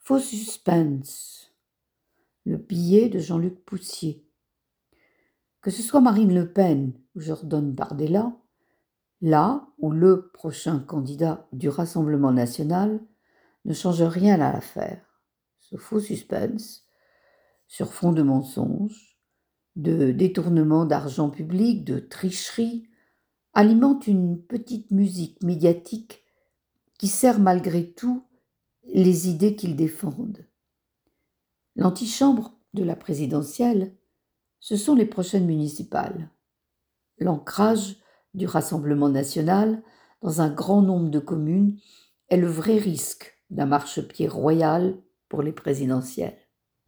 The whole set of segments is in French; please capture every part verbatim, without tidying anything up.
Faux suspense. Le billet de Jean-Luc Poussier. Que ce soit Marine Le Pen ou Jordan Bardella, là où le prochain candidat du Rassemblement national ne change rien à l'affaire. Ce faux suspense, sur fond de mensonges, de détournement d'argent public, de tricherie, alimente une petite musique médiatique qui sert malgré tout les idées qu'ils défendent. L'antichambre de la présidentielle, ce sont les prochaines municipales. L'ancrage du Rassemblement national dans un grand nombre de communes est le vrai risque d'un marchepied royal pour les présidentielles.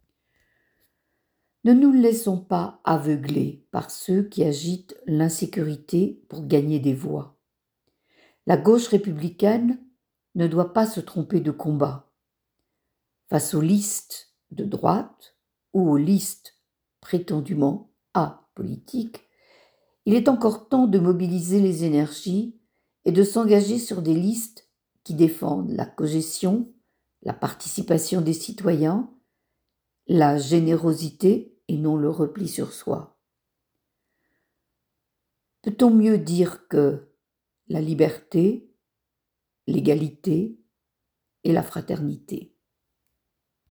Ne nous laissons pas aveugler par ceux qui agitent l'insécurité pour gagner des voix. La gauche républicaine ne doit pas se tromper de combat. Face aux listes de droite ou aux listes prétendument apolitiques, il est encore temps de mobiliser les énergies et de s'engager sur des listes qui défendent la cogestion, la participation des citoyens, la générosité et non le repli sur soi. Peut-on mieux dire que la liberté, l'égalité et la fraternité?